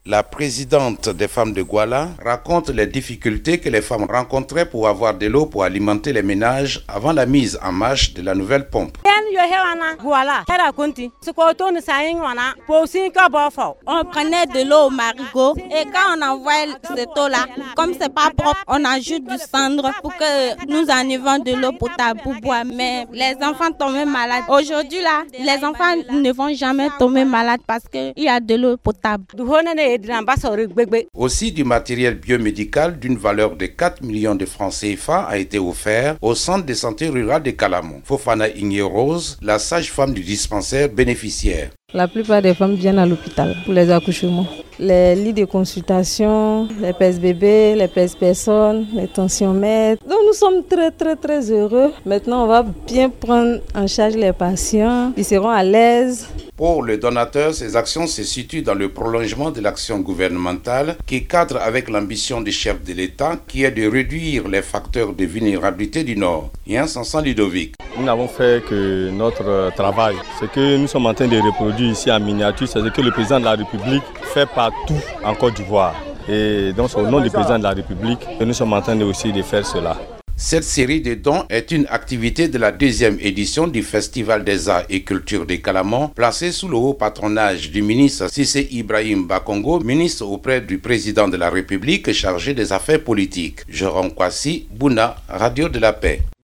La présidente des femmes de Guala raconte les difficultés que les femmes rencontraient pour avoir de l'eau pour alimenter les ménages avant la mise en marche de la nouvelle pompe. On prenait de l'eau au marigot et quand on envoie cette eau-là, comme c'est pas propre, on ajoute du cendre pour que nous enlevons de l'eau potable pour boire. Mais les enfants tombent malades. Aujourd'hui là, les enfants ne vont jamais tomber malades parce qu'il y a de l'eau potable. Aussi, du matériel biomédical d'une valeur de 4 millions de francs CFA a été offert au centre de santé rural de Kalamon. Fofana Igné-Rose, la sage-femme du dispensaire bénéficiaire. La plupart des femmes viennent à l'hôpital pour les accouchements. Les lits de consultation, les pèse-bébés, les pèse-personnes, les tensiomètres. Donc nous sommes très heureux. Maintenant, on va bien prendre en charge les patients. Ils seront à l'aise. Pour le donateur, ces actions se situent dans le prolongement de l'action gouvernementale qui cadre avec l'ambition du chef de l'État qui est de réduire les facteurs de vulnérabilité du Nord. Yann Sansan Ludovic. Nous n'avons fait que notre travail. Ce que nous sommes en train de reproduire ici en miniature, c'est ce que le président de la République fait partout en Côte d'Ivoire. Et donc c'est au nom du président de la République que nous sommes en train aussi de faire cela. Cette série de dons est une activité de la deuxième édition du Festival des Arts et Cultures de Kalamon, placée sous le haut patronage du ministre Cissé Ibrahim Bakongo, ministre auprès du président de la République chargé des affaires politiques. Jérôme Kwasi, Bouna, Radio de la Paix.